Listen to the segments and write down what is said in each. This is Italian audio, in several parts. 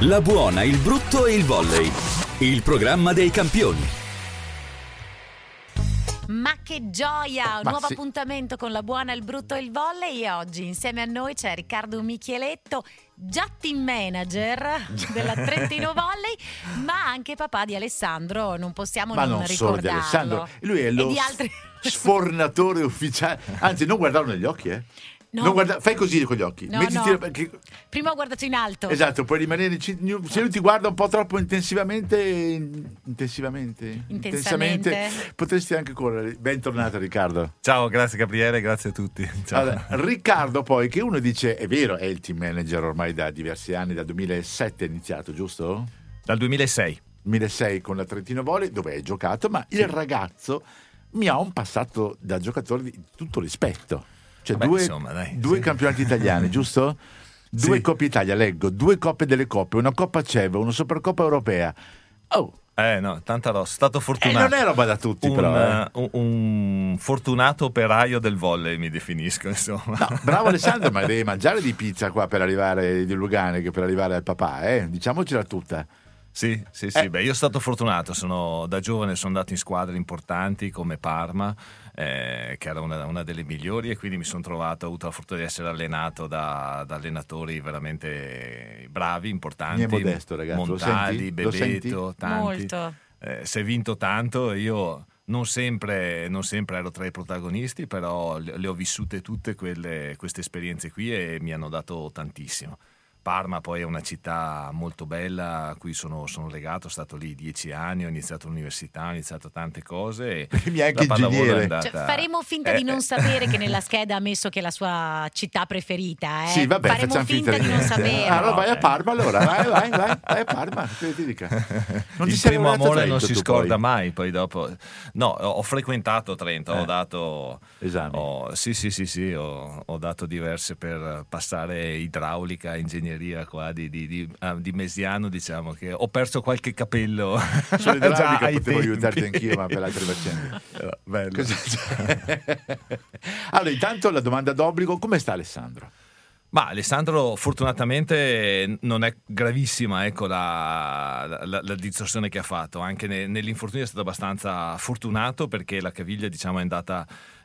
La buona, il brutto e il volley. Il programma dei campioni. Ma che gioia! Un nuovo appuntamento con La buona, il brutto e il volley. E oggi insieme a noi c'è Riccardo Micheletto, già team manager della Trentino Volley, ma anche papà di Alessandro. Non possiamo non ricordarlo. Solo di Alessandro, lui è lo sfornatore ufficiale. Anzi, non guardarlo negli occhi, No. Fai così con gli occhi. No. Prima ho guardato in alto. Esatto, puoi rimanere. Se lui ti guarda un po' troppo intensamente, potresti anche correre. Bentornato, Riccardo. Ciao, grazie Gabriele, grazie a tutti. Ciao. Allora, Riccardo, poi, che uno dice, è vero, è il team manager ormai da diversi anni, dal 2007 è iniziato, giusto? Dal 2006. 2006 con la Trentino Volley, dove hai giocato, ma il ragazzo mi ha un passato da giocatore di tutto rispetto. Cioè due campionati italiani, giusto? Due Coppe Italia, leggo, 2 Coppe delle Coppe, una Coppa CEV, una Supercoppa Europea. No, tanta rossa. Stato fortunato. Non è roba da tutti, però. Un fortunato operaio del volley, mi definisco, insomma. No, bravo Alessandro, ma devi mangiare di pizza qua per arrivare di Lugane, che per arrivare al papà, diciamocela tutta. Sì. Beh, io sono stato fortunato, da giovane sono andato in squadre importanti come Parma, che era una delle migliori, e quindi mi sono trovato, ho avuto la fortuna di essere allenato da allenatori veramente bravi, importanti. Mi è modesto, ragazzi. Montali, Bebeto, tanti. Molto. Si è vinto tanto, io non sempre ero tra i protagonisti, però le ho vissute tutte queste esperienze qui e mi hanno dato tantissimo. Parma poi è una città molto bella a cui sono legato, sono stato lì 10 anni, ho iniziato l'università, ho iniziato tante cose e mi è anche ingegnere. Faremo finta di non sapere che nella scheda ha messo che è la sua città preferita. Sì, vabbè, faremo finta di non sapere. Allora vai a Parma, vai a Parma, che ti dica. Non il primo amore non si scorda mai, poi dopo. No, ho frequentato Trento, ho dato esami. Ho dato diverse per passare idraulica, ingegneria qua di Mesiano, diciamo che ho perso qualche capello. Sull'idraulica potevo aiutarti anch'io, ma per altre faccende. Bello. Allora, intanto la domanda d'obbligo: come sta Alessandro? Ma Alessandro fortunatamente non è gravissima, ecco, la distorsione che ha fatto. Anche nell'infortunio è stato abbastanza fortunato, perché la caviglia, diciamo, è andata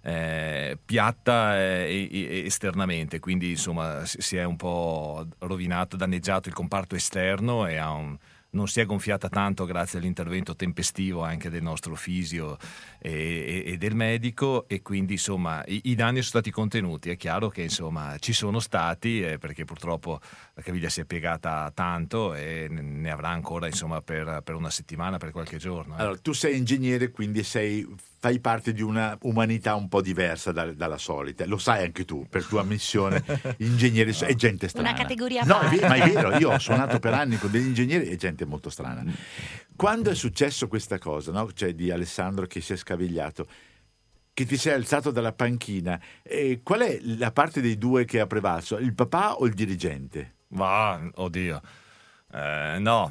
piatta esternamente, quindi insomma si è un po' rovinato, danneggiato il comparto esterno e non si è gonfiata tanto grazie all'intervento tempestivo anche del nostro fisio e del medico, e quindi insomma i danni sono stati contenuti. È chiaro che insomma ci sono stati, perché purtroppo la caviglia si è piegata tanto e ne avrà ancora insomma per una settimana, per qualche giorno. Allora, tu sei ingegnere, quindi fai parte di una umanità un po' diversa dalla solita, lo sai anche tu, per tua missione. Ingegneri è gente strana. Una categoria ma è vero, io ho suonato per anni con degli ingegneri e gente molto strana. Quando è successo questa cosa, no? Cioè di Alessandro che si è scavigliato, che ti sei alzato dalla panchina, qual è la parte dei due che ha prevalso, il papà o il dirigente? Oddio, no.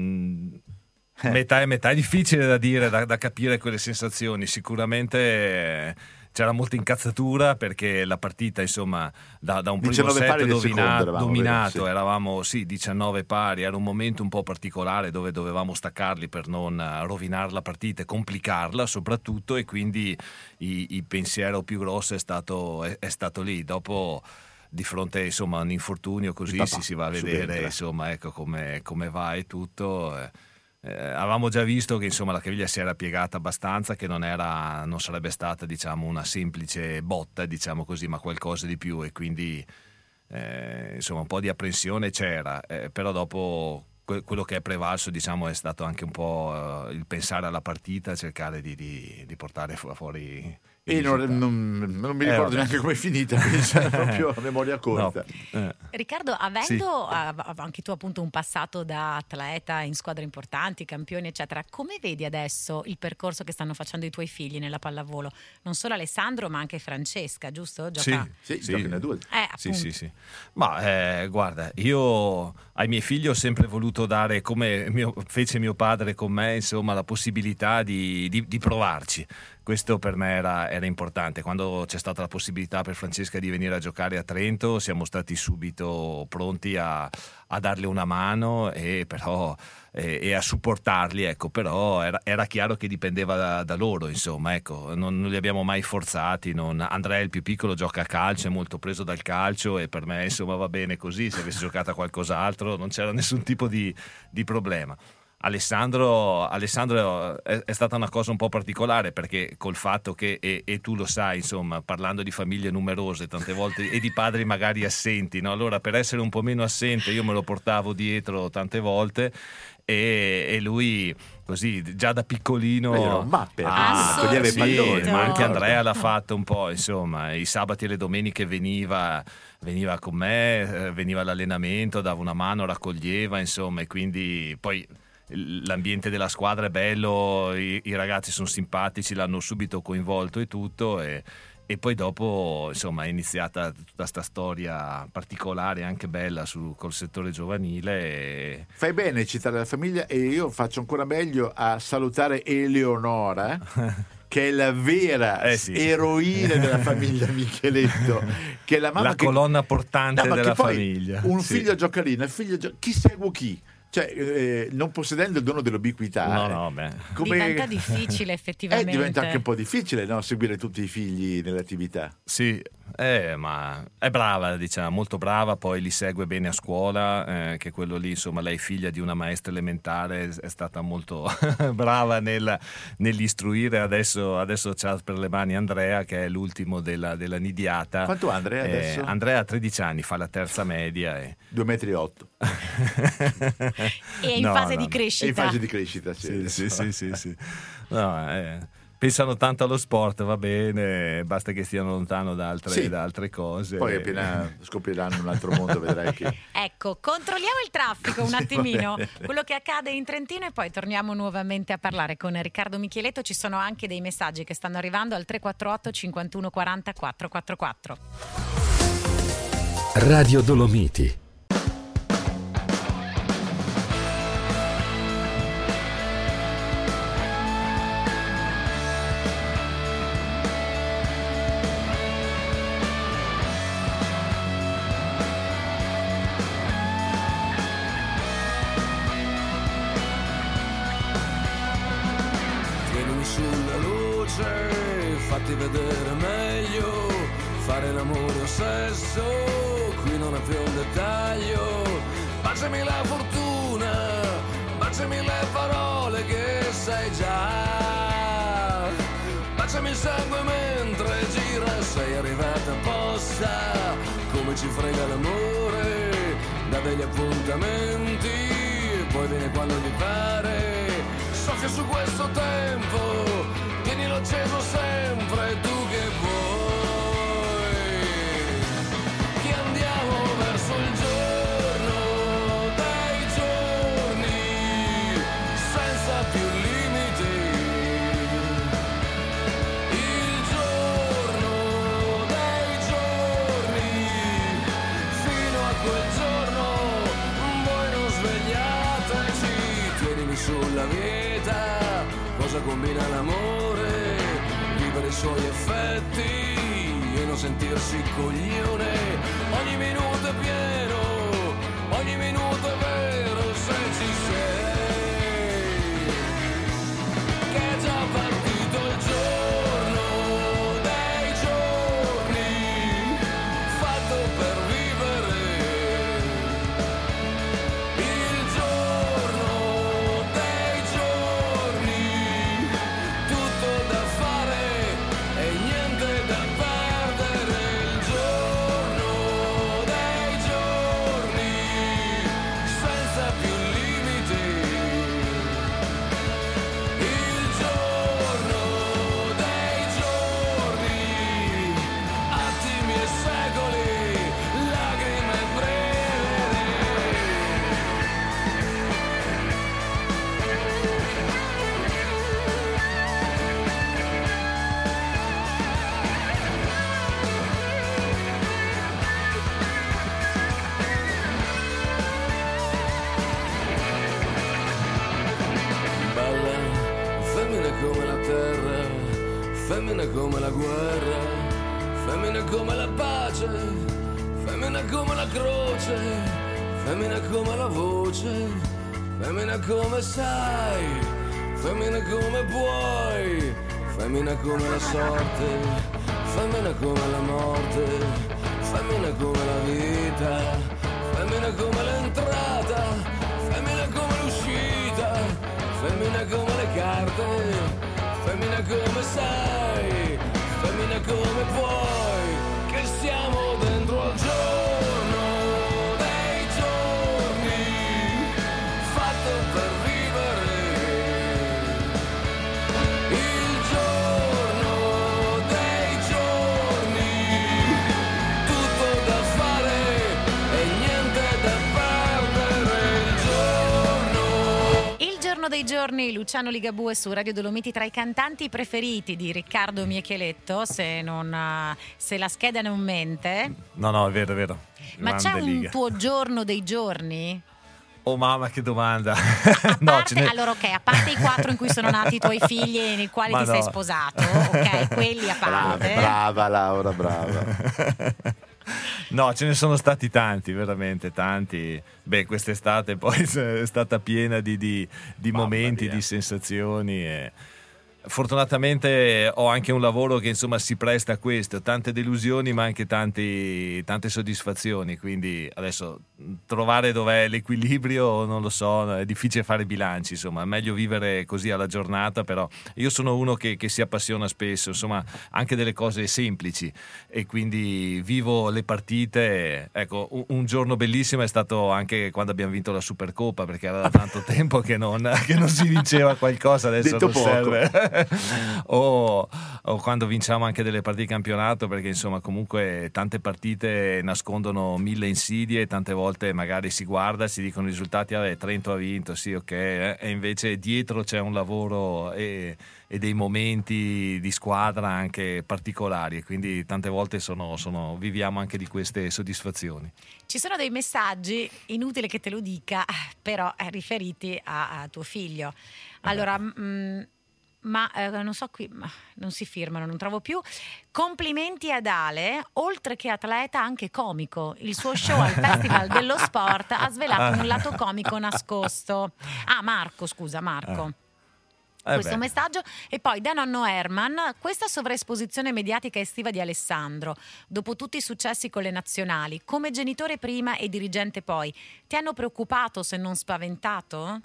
Metà e metà, è difficile da dire, da capire quelle sensazioni. Sicuramente c'era molta incazzatura, perché la partita insomma da un primo set dominato, eravamo 19 pari, era un momento un po' particolare dove dovevamo staccarli per non rovinare la partita e complicarla soprattutto, e quindi il pensiero più grosso è stato lì. Dopo, di fronte insomma a un infortunio così, si va a vedere insomma, ecco, come va e tutto. Avevamo già visto che insomma la caviglia si era piegata abbastanza, che non sarebbe stata, diciamo, una semplice botta, diciamo così, ma qualcosa di più, e quindi insomma un po' di apprensione c'era, però dopo quello che è prevalso, diciamo, è stato anche un po' il pensare alla partita, cercare di portare fuori. E non mi ricordo neanche com'è finita, proprio a memoria corta. No. Riccardo, avendo anche tu appunto un passato da atleta in squadre importanti, campioni eccetera, come vedi adesso il percorso che stanno facendo i tuoi figli nella pallavolo? Non solo Alessandro, ma anche Francesca, giusto? Sì, giocano due. Sì. Ma guarda, io ai miei figli ho sempre voluto dare, come fece mio padre con me, insomma, la possibilità di provarci. questo per me era importante. Quando c'è stata la possibilità per Francesca di venire a giocare a Trento, siamo stati subito pronti a darle una mano e a supportarli, ecco. Però era chiaro che dipendeva da loro, insomma, ecco. Non li abbiamo mai forzati. Andrea, il più piccolo, gioca a calcio, è molto preso dal calcio, e per me, insomma, va bene così. Se avesse giocato a qualcos'altro non c'era nessun tipo di problema. Alessandro è stata una cosa un po' particolare, perché col fatto che, e tu lo sai, insomma, parlando di famiglie numerose tante volte e di padri magari assenti, no? Allora, per essere un po' meno assente, io me lo portavo dietro tante volte, e lui così già da piccolino coglieva i palloni, ma anche Andrea l'ha fatto un po', insomma, i sabati e le domeniche veniva con me, veniva all'allenamento, dava una mano, raccoglieva, insomma, e quindi poi l'ambiente della squadra è bello, i ragazzi sono simpatici, l'hanno subito coinvolto e tutto, e poi dopo, insomma, è iniziata tutta sta storia particolare, anche bella, col settore giovanile. Fai bene a citare la famiglia, e io faccio ancora meglio a salutare Eleonora che è la vera eroina della famiglia Micheletto, che è la mamma, colonna portante della famiglia. Un figlio giocarino, chi segue chi? Cioè, non possedendo il dono dell'ubiquità, diventa difficile effettivamente. Diventa anche un po' difficile, no? Seguire tutti i figli nell'attività. Sì, ma è brava, diciamo, molto brava. Poi li segue bene a scuola, che quello lì, insomma, lei figlia di una maestra elementare, è stata molto brava nell'istruire. Adesso c'ha per le mani Andrea, che è l'ultimo della nidiata. Quanto ha Andrea adesso? Andrea ha 13 anni, fa la terza media. 2,8 metri. E in fase di crescita. È in fase di crescita, sì. Pensano tanto allo sport, va bene, basta che stiano lontano da altre cose. Poi appena scopriranno un altro mondo, vedrai che... Ecco, controlliamo il traffico un attimino, quello che accade in Trentino, e poi torniamo nuovamente a parlare con Riccardo Micheletto. Ci sono anche dei messaggi che stanno arrivando al 348 51 40 444. Radio Dolomiti. Fatti vedere meglio, fare l'amore o sesso, qui non è più un dettaglio. Baciami la fortuna, baciami le parole che sai già. Baciami il sangue mentre gira, sei arrivata apposta. Come ci frega l'amore, da degli appuntamenti, poi viene quando gli pare. Soffia su questo tempo, tienilo acceso sempre, tu che vuoi. Che andiamo verso il giorno dei giorni, senza più limiti. Il giorno dei giorni, fino a quel giorno voi non svegliateci. Tienimi sulla vita, cosa combina l'amore, vivere i suoi effetti e non sentirsi coglione. Ogni minuto è pieno, ogni minuto è vero, se ci sei. Che è già partito il giorno dei giorni, fatto per vivere. Il giorno dei giorni, tutto da fare e niente da perdere. Il giorno dei giorni, femmine come la guerra, femmine come la pace, femmine come la croce, femmine come la voce, femmine come sai, femmine come puoi, femmine come la sorte, femmine come la morte, femmine come la vita, femmine come l'entrata, femmine come l'uscita, femmine come le carte, femmine come sai, femmine come puoi, che siamo dentro al giorno dei giorni, fatto per vivere, il giorno dei giorni, tutto da fare e niente da perdere, Il giorno dei giorni, Luciano Ligabue su Radio Dolomiti, tra i cantanti preferiti di Riccardo Micheletto, se la scheda non mente. No, è vero. Ma Grande c'è un Liga. tuo giorno dei giorni? Oh mamma, che domanda. A No, parte, allora ok, a parte i 4 in cui sono nati i tuoi figli e nei quali Ma ti no. sei sposato, ok, quelli a parte. Brava Laura, brava. No, ce ne sono stati tanti, veramente tanti. Beh, quest'estate poi è stata piena di momenti, mia. di sensazioni. E fortunatamente ho anche un lavoro che insomma si presta a questo, tante delusioni ma anche tante soddisfazioni, quindi adesso trovare dov'è l'equilibrio non lo so, è difficile fare bilanci, insomma è meglio vivere così alla giornata, però io sono uno che si appassiona spesso, insomma anche delle cose semplici, e quindi vivo le partite. Ecco, un giorno bellissimo è stato anche quando abbiamo vinto la Supercoppa, perché era da tanto tempo che non si vinceva qualcosa, adesso Detto non poco. serve. o quando vinciamo anche delle partite di campionato, perché insomma comunque tante partite nascondono 1000 insidie, tante volte magari si guarda, si dicono i risultati, Trento ha vinto, sì ok, e invece dietro c'è un lavoro e dei momenti di squadra anche particolari, e quindi tante volte viviamo anche di queste soddisfazioni. Ci sono dei messaggi, inutile che te lo dica, però riferiti a tuo figlio. Allora, non so qui, non si firmano, non trovo più. Complimenti ad Ale, oltre che atleta anche comico. Il suo show al Festival dello Sport ha svelato un lato comico nascosto. Marco. Questo messaggio. E poi da nonno Herman, questa sovraesposizione mediatica estiva di Alessandro, dopo tutti i successi con le nazionali, come genitore prima e dirigente poi, ti hanno preoccupato, se non spaventato?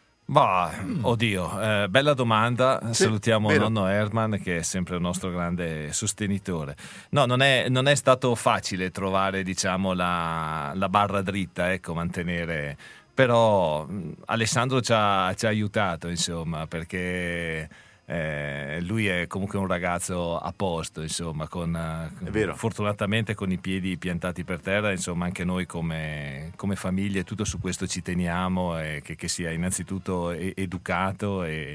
Oddio, bella domanda. Sì, salutiamo vero. nonno Herman, che è sempre il nostro grande sostenitore. No, non è stato facile trovare, diciamo, la barra dritta, ecco, mantenere. Però Alessandro ci ha aiutato, insomma, perché lui è comunque un ragazzo a posto, insomma, È vero. fortunatamente con i piedi piantati per terra, insomma anche noi come famiglia tutto su questo ci teniamo, che sia innanzitutto educato e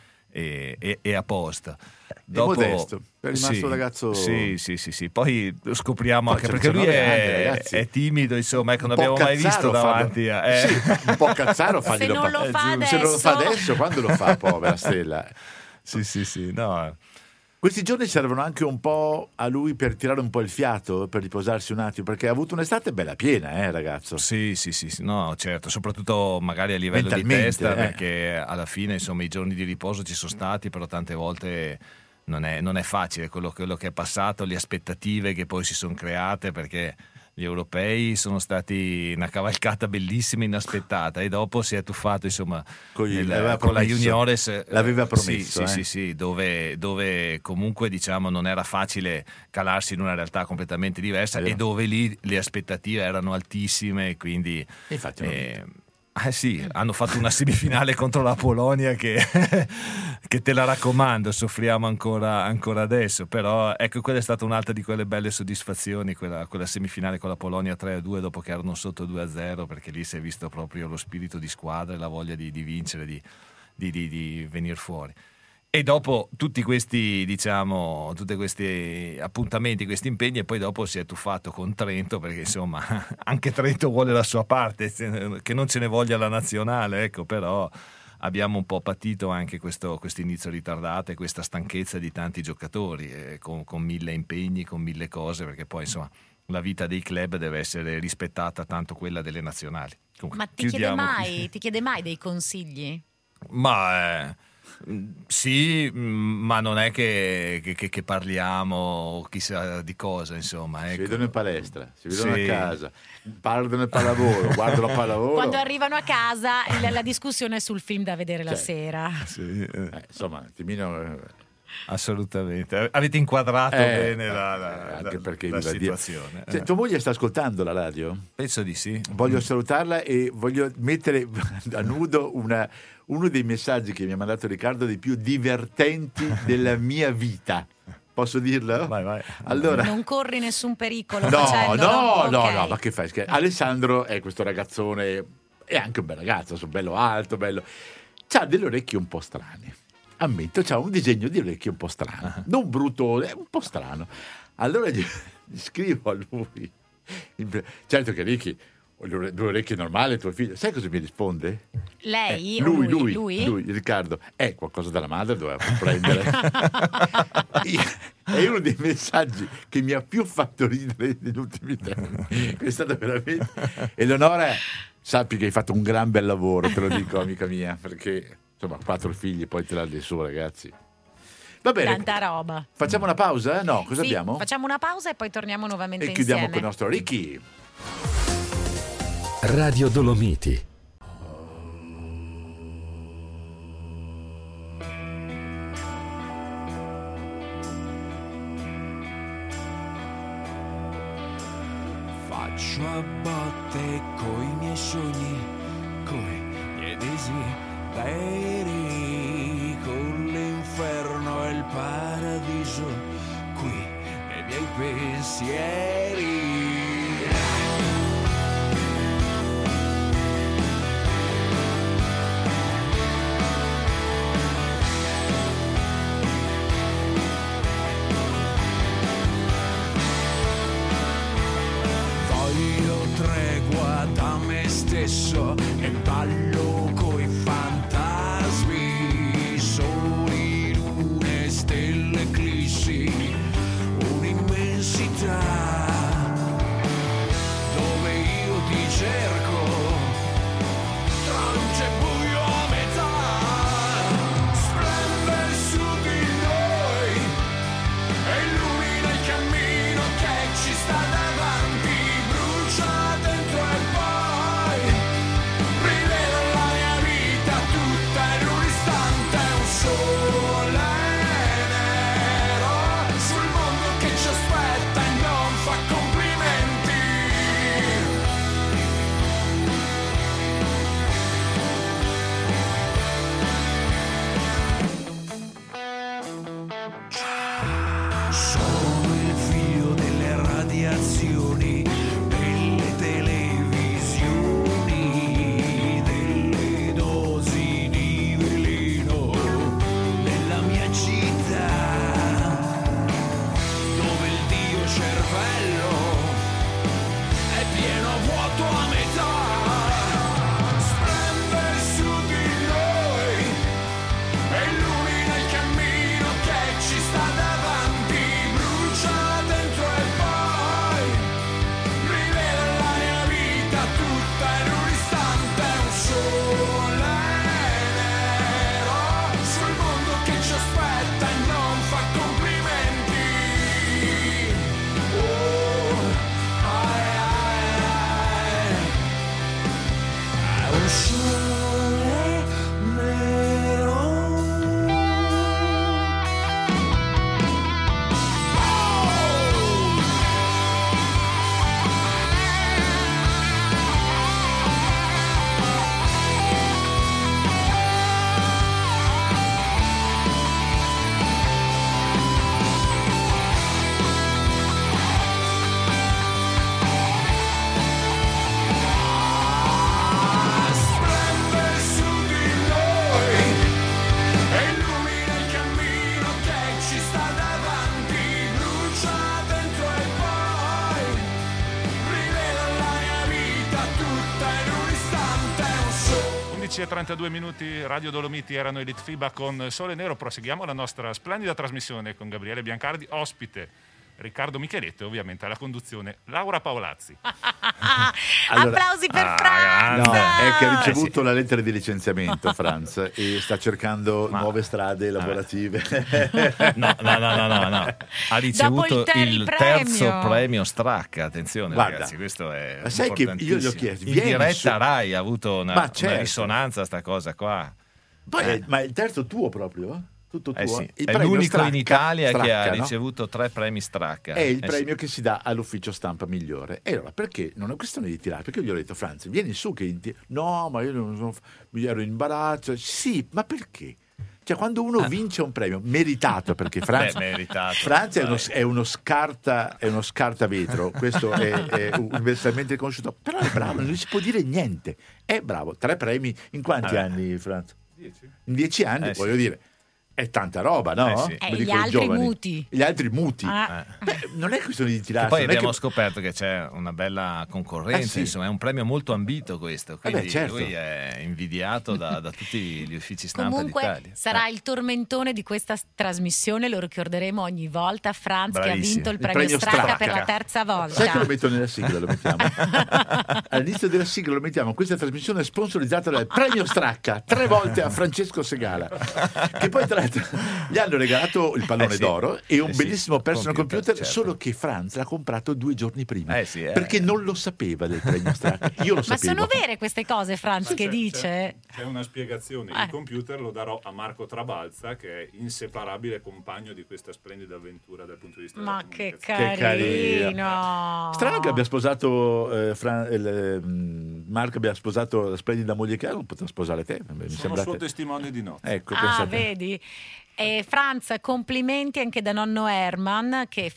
a posto. Dopo, modesto, è rimasto un ragazzo. Sì. Poi lo scopriamo Poi anche c'è perché lui 19 anni, ragazzi. è timido, insomma, ecco, non Un po' abbiamo mai visto cazzaro davanti a. Sì, un po' cazzaro Se non lo fa Se non lo fa adesso. adesso, quando lo fa, povera stella? Sì, no. Questi giorni servono anche un po' a lui per tirare un po' il fiato, per riposarsi un attimo, perché ha avuto un'estate bella piena, ragazzo. Sì, no, certo, soprattutto magari a livello di Mentalmente, testa, perché alla fine, insomma, i giorni di riposo ci sono stati, però tante volte non è facile quello che è passato, le aspettative che poi si sono create, perché gli europei sono stati una cavalcata bellissima, inaspettata, e dopo si è tuffato, insomma, con la Juniores. L'aveva promesso. Sì, dove comunque, diciamo, non era facile calarsi in una realtà completamente diversa, e dove lì le aspettative erano altissime, quindi Infatti sì, hanno fatto una semifinale contro la Polonia che te la raccomando, soffriamo ancora adesso, però ecco, quella è stata un'altra di quelle belle soddisfazioni, quella semifinale con la Polonia 3-2 dopo che erano sotto 2-0, perché lì si è visto proprio lo spirito di squadra e la voglia di vincere, di venire fuori. E dopo tutti questi, diciamo, tutti questi appuntamenti, questi impegni, e poi dopo si è tuffato con Trento, perché insomma anche Trento vuole la sua parte, che non ce ne voglia la nazionale, ecco, però abbiamo un po' patito anche questo inizio ritardato e questa stanchezza di tanti giocatori, con 1000 impegni, con 1000 cose, perché poi insomma la vita dei club deve essere rispettata tanto quella delle nazionali. Comunque, Ma ti chiede mai dei consigli? Ma sì, ma non è che parliamo chissà di cosa, insomma. Si Ecco. vedono in palestra, si vedono Sì. a casa, parlano del pallavolo, guardano il pallavolo. Quando arrivano a casa la discussione è sul film da vedere la Cioè, sera. Sì, insomma, un attimino... assolutamente. Avete inquadrato bene anche perché la viva Dio. situazione. Tua moglie sta ascoltando la radio? Penso di sì. Voglio salutarla e voglio mettere a nudo uno dei messaggi che mi ha mandato Riccardo dei più divertenti della mia vita. Posso dirlo? Vai. Allora, Non corri nessun pericolo no, facendolo? no, Ok. ma che fai? Alessandro è questo ragazzone, è anche un bel ragazzo, bello alto, bello. C'ha delle orecchie un po' strane. Ammetto, c'ha un disegno di orecchie un po' strano. Non brutto, è un po' strano. Allora gli scrivo a lui. Certo che Ricky, due orecchie normali, tuo figlio. Sai cosa mi risponde? Lei? o Lui, Riccardo. Qualcosa dalla madre doveva prendere. È uno dei messaggi che mi ha più fatto ridere negli ultimi tempi. È stato veramente... Eleonora, sappi che hai fatto un gran bel lavoro, te lo dico, amica mia, perché insomma 4 figli, poi te la dai su, ragazzi. Va bene. Tanta roba. Facciamo una pausa? No, cosa Sì, abbiamo? facciamo una pausa e poi torniamo nuovamente E chiudiamo insieme. con il nostro Ricky. Radio Dolomiti. Faccio a botte coi miei sogni, coi miei desideri, con l'inferno e il paradiso, qui nei miei pensieri. Tregua da me stesso e ballo coi fantasmi, soli, lune, stelle, eclissi, un'immensità. 11:32, Radio Dolomiti, erano Elite FIBA con Sole Nero. Proseguiamo la nostra splendida trasmissione con Gabriele Biancardi, ospite Riccardo Micheletto e ovviamente alla conduzione Laura Paolazzi. Applausi per Franz! No, è che ha ricevuto la lettera di licenziamento Franz e sta cercando nuove strade lavorative. No. Ha ricevuto il terzo premio Stracca. Attenzione, Guarda, ragazzi, questo è ma sai che io gli ho importantissimo. chiesto, In vieni diretta su- Rai ha avuto una certo. risonanza sta cosa qua. Poi, ma è il terzo tuo proprio? Tutto tuo? Sì. Il È premio l'unico Stracca, in Italia che ha no? ricevuto 3 premi Stracca. È il Sì. premio che si dà all'ufficio stampa migliore. E allora perché? Non è questione di tirare, perché io gli ho detto Franz, vieni su che no, ma io non sono, mi ero in imbarazzo. Sì, ma perché? Cioè quando uno vince un premio meritato, perché Franz, meritato. Franz è uno scartavetro, questo è universalmente conosciuto, però è bravo, non gli si può dire niente. È bravo. 3 premi in quanti anni, Franz? 10. In 10 anni, Sì. voglio dire. È tanta roba, no? Sì. Quelli Gli con i altri giovani. muti. Gli altri muti. Ah. Beh, non è questione di tirare. E poi abbiamo scoperto che c'è una bella concorrenza, Sì. insomma, è un premio molto ambito questo, quindi certo. lui è invidiato da tutti gli uffici stampa Comunque d'Italia. sarà il tormentone di questa trasmissione, lo ricorderemo ogni volta. Franz che ha Bravissimo. vinto il Il premio premio Stracca Stracca. per la terza volta. Sai che lo metto nella sigla, lo mettiamo. All'inizio della sigla lo mettiamo. Questa trasmissione è sponsorizzata dal premio Stracca 3 volte a Francesco Segala, che poi tra l'altro gli hanno regalato il pallone sì. d'oro e un Sì. bellissimo personal computer, certo. solo che Franz l'ha comprato 2 giorni prima Sì, perché non lo sapeva del premio Stracca. Io lo Ma sapevo. sono vere queste cose, Franz, che dice? C'è una spiegazione. Il computer lo darò a Marco Trabalza, che è inseparabile compagno di questa splendida avventura dal punto di vista Ma della che comunicazione. carino! Strano che abbia sposato Marco abbia sposato la splendida moglie che ha, non potrà sposare te. Mi Sono sembra suo testimone di nozze. Ecco, pensate. Vedi? E Franz, complimenti anche da nonno Herman, che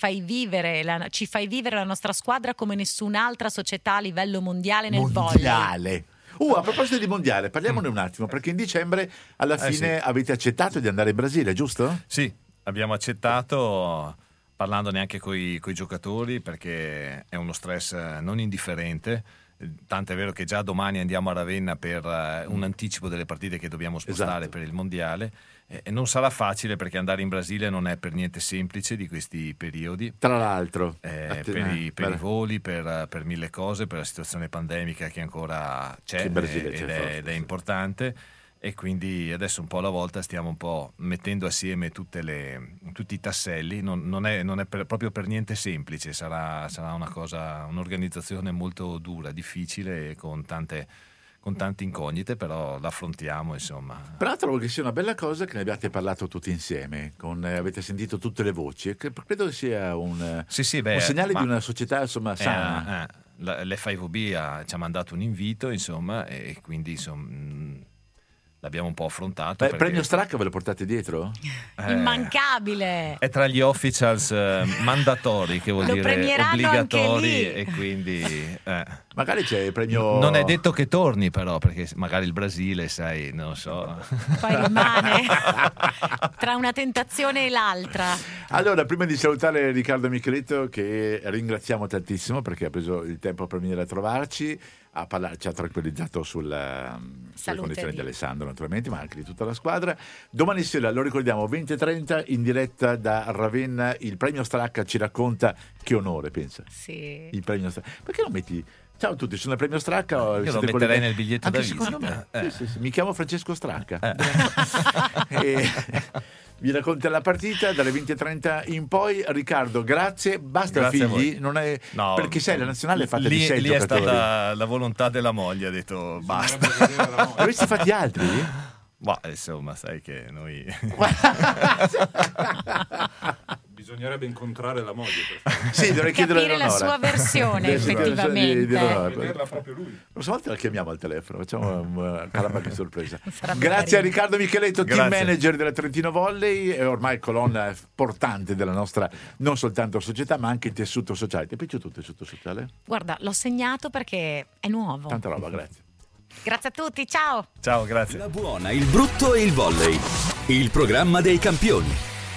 ci fai vivere la nostra squadra come nessun'altra società a livello mondiale nel volley. mondiale. A proposito di mondiale, parliamone un attimo, perché in dicembre alla fine avete accettato di andare in Brasile, giusto? Sì, abbiamo accettato, parlando neanche con i giocatori, perché è uno stress non indifferente. Tant'è vero che già domani andiamo a Ravenna per un anticipo delle partite che dobbiamo spostare per il mondiale, e non sarà facile perché andare in Brasile non è per niente semplice di questi periodi. Tra l'altro, Per i voli, per mille cose, per la situazione pandemica che ancora c'è, Che in Brasile c'è ed forte, è importante, e quindi adesso un po' alla volta stiamo un po' mettendo assieme tutti i tasselli. Non è proprio per niente semplice, sarà un'organizzazione molto dura, difficile, con tante incognite, però l'affrontiamo, insomma. Però trovo che sia una bella cosa che ne abbiate parlato tutti insieme, avete sentito tutte le voci, e credo che sia un segnale di una società, insomma, sana. L'FIVB ci ha mandato un invito, insomma, e quindi l'abbiamo un po' affrontato. Il premio Stracca ve lo portate dietro? Immancabile! È tra gli officials mandatori, che vuol Lo dire premieranno obbligatori, anche lì. e quindi magari c'è il premio. Non è detto che torni, però, perché magari il Brasile, sai, non so. Poi rimane tra una tentazione e l'altra. Allora, prima di salutare Riccardo Micheletto, che ringraziamo tantissimo perché ha preso il tempo per venire a trovarci, ci ha tranquillizzato sulle condizioni di Alessandro, naturalmente, ma anche di tutta la squadra. Domani sera, lo ricordiamo, 20:30 in diretta da Ravenna, il premio Stracca ci racconta che onore, pensa. Sì. Il premio Stracca. Perché non metti... Ciao a tutti, sono il premio Stracca. Io lo metterei nel biglietto anche da secondo visita. me. Sì. Mi chiamo Francesco Stracca. E vi racconta la partita dalle 20:30 in poi. Riccardo, grazie. Basta Grazie a figli, voi. non è... No, perché sai, la nazionale è fatta di 6 lì è giocatori. stata la volontà della moglie, ha detto basta. Avessi fatti altri? Ma insomma, sai che noi Bisognerebbe incontrare la moglie per fare. Sì, dovrei chiedere capire la sua versione, effettivamente. Vederla proprio lui. La prossima volta la chiamiamo al telefono, facciamo una calabacca sorpresa. Sarebbe Grazie carino. a Riccardo Micheletto, team Grazie. manager della Trentino Volley, e ormai colonna portante della nostra non soltanto società, ma anche il tessuto sociale. Ti è piaciuto il tessuto sociale? Guarda, l'ho segnato perché è nuovo. Tanta roba, grazie. Grazie a tutti, ciao! Ciao, grazie. La buona, il brutto e il volley. Il programma dei campioni.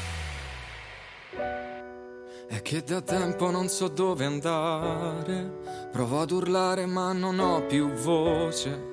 È che da tempo non so dove andare, provo ad urlare ma non ho più voce.